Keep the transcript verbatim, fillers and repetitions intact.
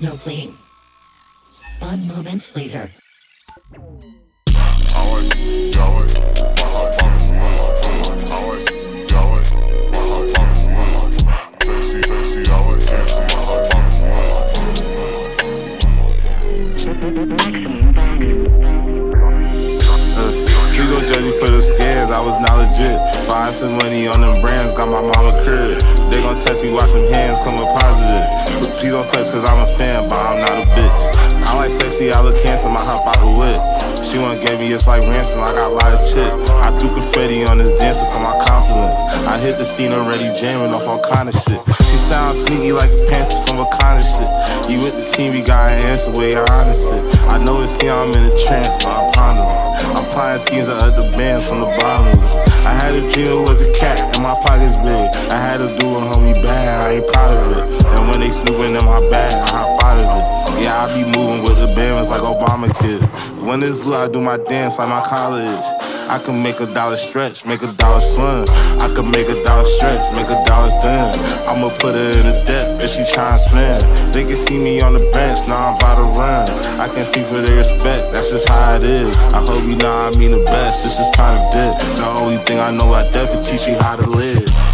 No playing. Five moments later. Please don't judge me for the scams, I was not legit. Buying some money on them brands, got my mama crib. They gon' test me, watch them hands come up positive. Please don't flex cause I'm a fan, but I'm not a bitch. I like sexy, I look handsome, I hop out the whip. She wanna give me, it's like ransom, I got a lot of chip. I threw confetti on this dancer for my confidence. I hit the scene already jamming off all kind of shit. She sounds sneaky like a panther, some kind of shit. You with the team, you got an answer, way I honest it. I know it's see I'm in a trance, but I'm pondering. I'm applying schemes of other bands from the bottom. I had a dream it was a cat and my pockets big. I had to do a homie bad, I ain't proud of it. And when they snooping in my bag, I hop out of it. Yeah, I be moving with the bands like Obama kid. When it's blue, I do my dance like my college. I can make a dollar stretch, make a dollar swim. I can make a dollar stretch, make a dollar thin. I'ma put her in the debt if she tryna spend. They can see me on the bench, now I'm about to run. I can speak for their respect, that's just how it is. I hope you know I mean the best, this is time to dip. The only thing I know I definitely teach you how to live.